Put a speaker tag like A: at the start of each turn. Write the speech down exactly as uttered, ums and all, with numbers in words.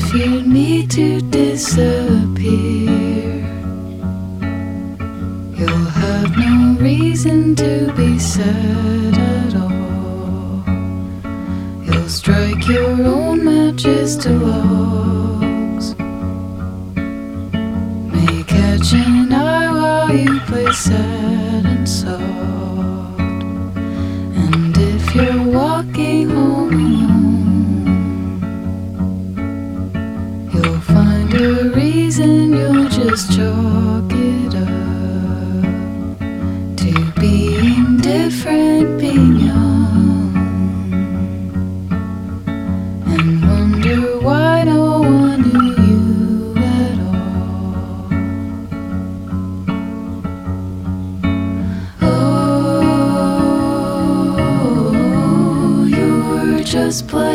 A: if you need to disappear, you'll have no reason to be sad at all. You'll strike your own matches to logs, may catch an eye while you play sad and soft. And if you're walking home alone, you'll find a reason, you'll just chalk it up to being different, being young, and wonder why no one knew you at all. Oh, you were just playing